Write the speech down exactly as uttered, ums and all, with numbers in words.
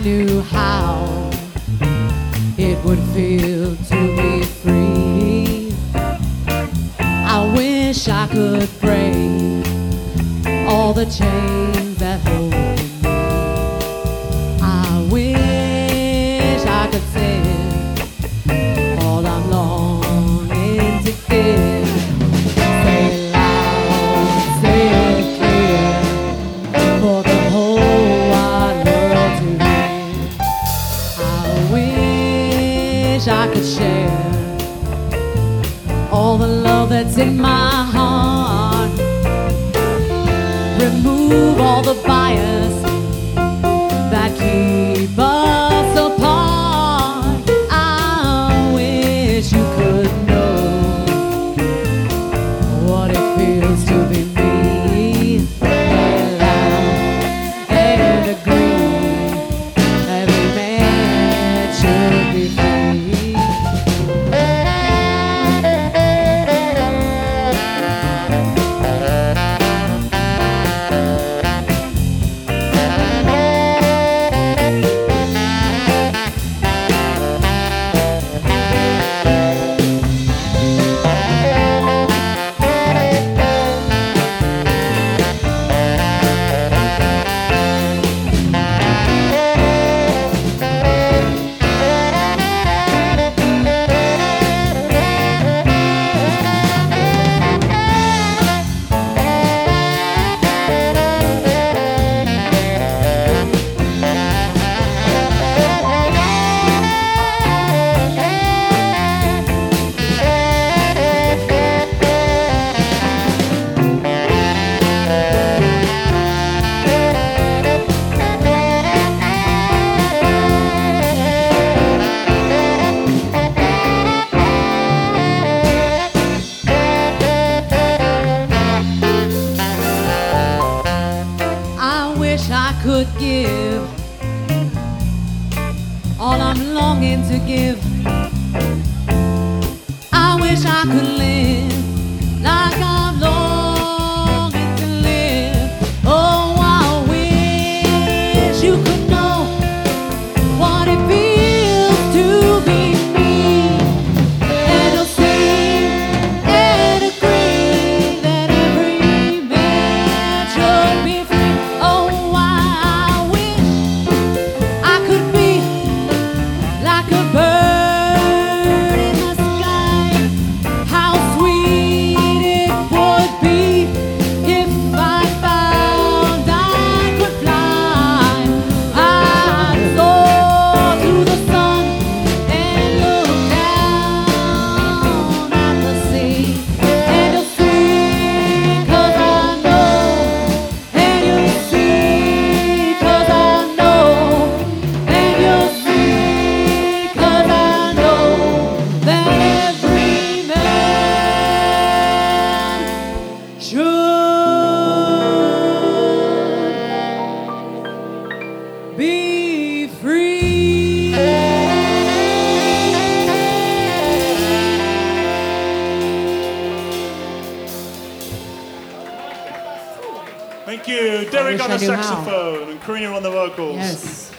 knew how it would feel to be free. I wish I could break all the chains that hold me. I wish I could say all I'm longing to give. Say it loud, say it clear, for the whole wide world to hear. I wish I could share all the love that's in my heart. Remove all the bias that keep us apart. I wish you could know what it feels to be me. And laugh and agree, every man should be free. I could give all I'm longing to give. I wish I could live like I'm longing to live. Oh, I wish you could know what it feels to be me. And I'll sing and agree that every man should be free. Oh, like a bird in the sky, how sweet it would be if I found I could fly. I'd soar to the sun and look down at the sea, and you'll see 'cause I know, and you'll see 'cause I know, and you'll see. Be free. Thank you, Derek on the saxophone and Karina on the vocals. Yes.